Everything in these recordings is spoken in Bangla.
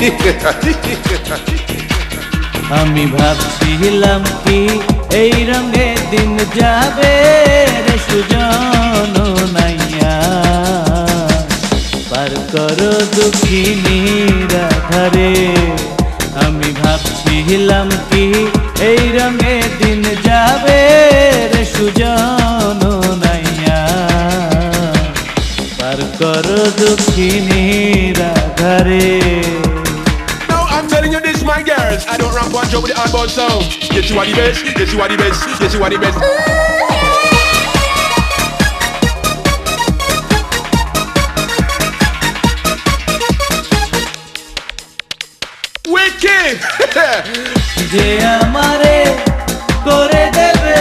আমি ভাবছিলাম কি এই রঙে দিন যাবে রে সুজন নাইয়া পার করো দুঃখিনী রাধারে আমি ভাবছিলাম কি এই রঙে দিন যাবে রে সুজন নাইয়া পার করো দুঃখিনী রাধারে Telling you this, my girls, I don't rap one job with the hardball sound. Yes, you are the best. Yes, you are the best. Yes, you are the best. Wicked. যে আমারে করে দেবে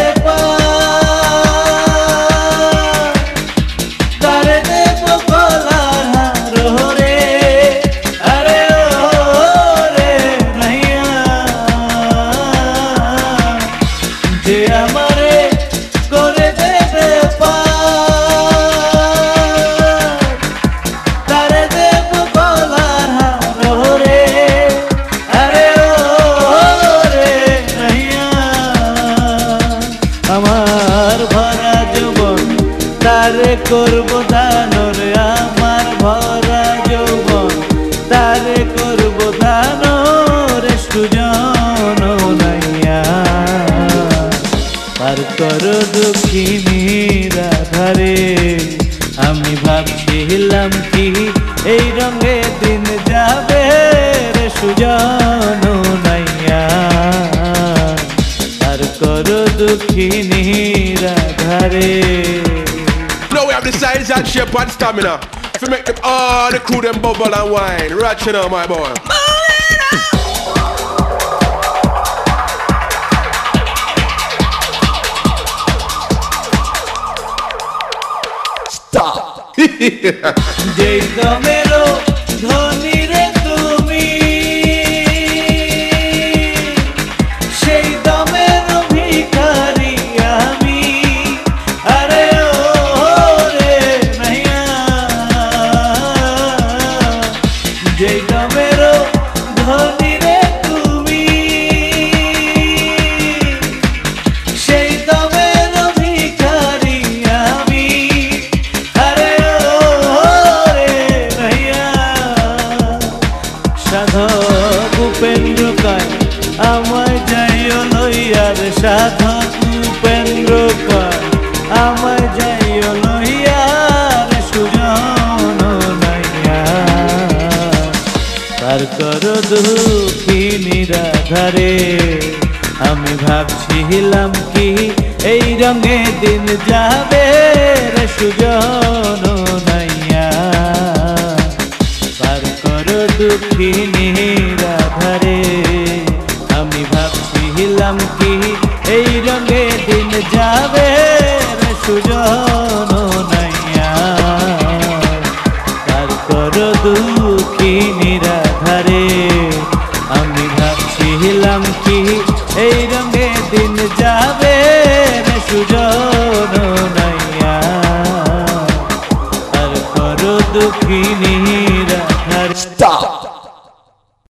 তারে দেব গলার হার রে আরে ও রে নাইয়া যে আমারে করে দেবে তারে দেব গলার হার রে আরে ও রে নাইয়া আমার ভরা যৌবন তারে করব দান রে আমার ভরা যৌবন তারে করব দান রে সুজন নাইয়া পার করো দুঃখিনী রাধারে আমি ভাবছিলাম কি এই রঙে দিন যাবে রে সুজন নাইয়া পার করো দুঃখিনী রাধারে Now we have the size and shape and stamina. If you make them all the crew them bubble and wine, right you know, my boy. Stop. যেই দমেরো ধনী রে তুমি সেই দমেরো ভিখারি আমি আরে ও রে নাইয়া যেই দমেরো ধনী রে তুমি সেই দমেরো ভিখারি আমি আরে ও রে নাইয়া সাধক উপেন্দ্র কয় আমায় যাইও লইয়ার সাধক উপেন্দ্র কয় আমায় যাইও লইয়ার সুজন নাইয়া পার করো দুঃখিনী রাধারে আমি ভাবছিলাম কি এই রঙে দিন যাবে রে সুজন নাইয়া পার করো দুঃখিনী রাধারে আমি ভাবছিলাম কি এই রঙে দিন যাবে রে সুজন নাইয়া পার করো দুঃখিনী রাধারে আমি ভাবছিলাম কি এই রঙে দিন যাবে রে সুজন নাইয়া পার করো দুঃখিনী রাধারে